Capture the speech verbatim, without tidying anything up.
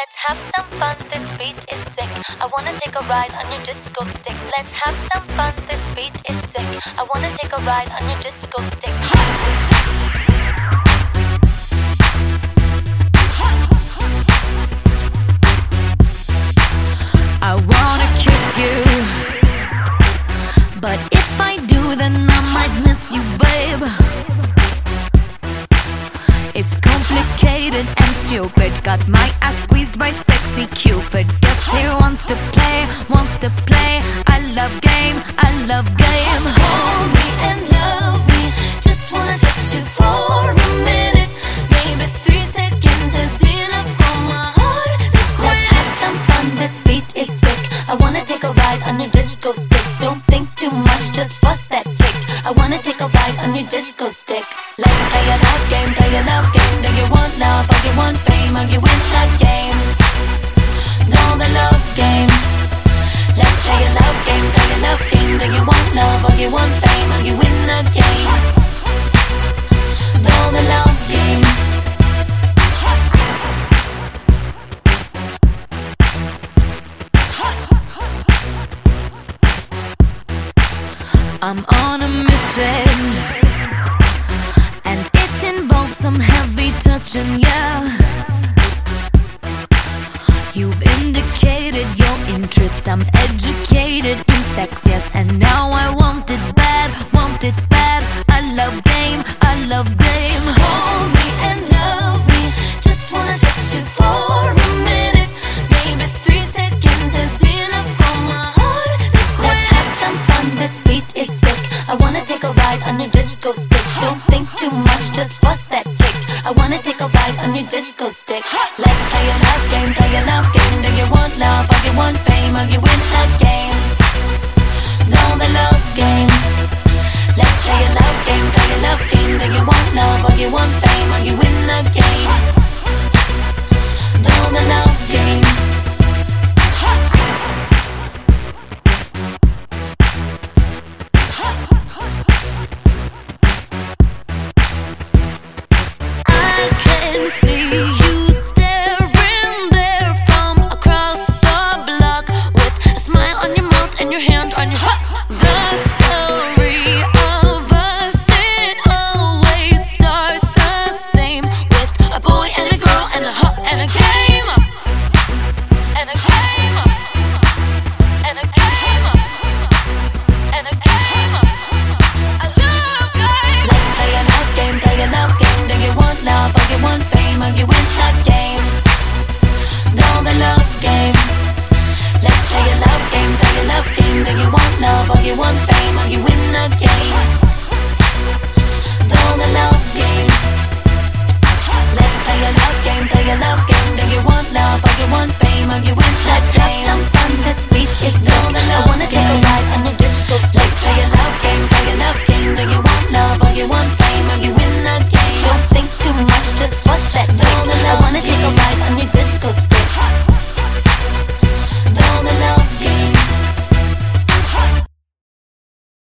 Let's have some fun, this beat is sick. I wanna take a ride on your disco stick. Let's have some fun, this beat is sick. I wanna take a ride on your disco stick. I wanna kiss you, but if I do, then I might miss you, babe. It's complicated and stupid. Got my ass squeezed by sexy Cupid. Guess he wants to play, wants to play. I love game, I love game. Hold me and love me. Just wanna touch you for a minute. Maybe three seconds is enough for my heart to quit. Let's have some fun, this beat is sick. I wanna take a ride on your disco stick. Don't think too much, just bust that kick. I wanna take a ride on your disco stick. Let's play a love game, play a love game. Do you want love or you want fame? Or you win the game? Know the love game. Let's play a love game, play a love game. Do you want love or you want fame? Or you win the game? Know the love game. I'm on a mission, and it involves some heavy touching, yeah. You've indicated your interest. I'm educated in sex, yes, and now I want it bad, want it bad. I love game, I love game. Hold me and love me. Just wanna touch you for a minute. Maybe three seconds is enough for my heart to quit. Let's have some fun, this beat is sick. I wanna take a ride on your disco stick. Don't think too much, just bust that kick. I wanna take a ride on your disco stick. Let's play a love game, play a love game. Do you want love or you want fame? Or you win the game? Know the love game. Let's play a love game, play a love game. Do you want love or you want fame? Or you win the game? Know the love game. I can see you staring there from across the block, with a smile on your mouth and your hand on your heart. The story of us, it always starts the same, with a boy and a girl and a hut and a game, and a game, and a game, and a game. I love game. Let's play a love game, play a love game. Do you want love or you want fame? Or you win the game? Know the love game. Let's play a love game, play a love game. Do you want love or you want fame? Or you win the game? Know the love game. Let's play a love game, play a love game. Do you want love or you want fame? Or you win the game? Let's have some fun, this beat is sick. I wanna take a ride on your disco stick. Let's play a love game, play a love game. Do you want love or you want fame? Or you win the game? Don't think too much, just bust that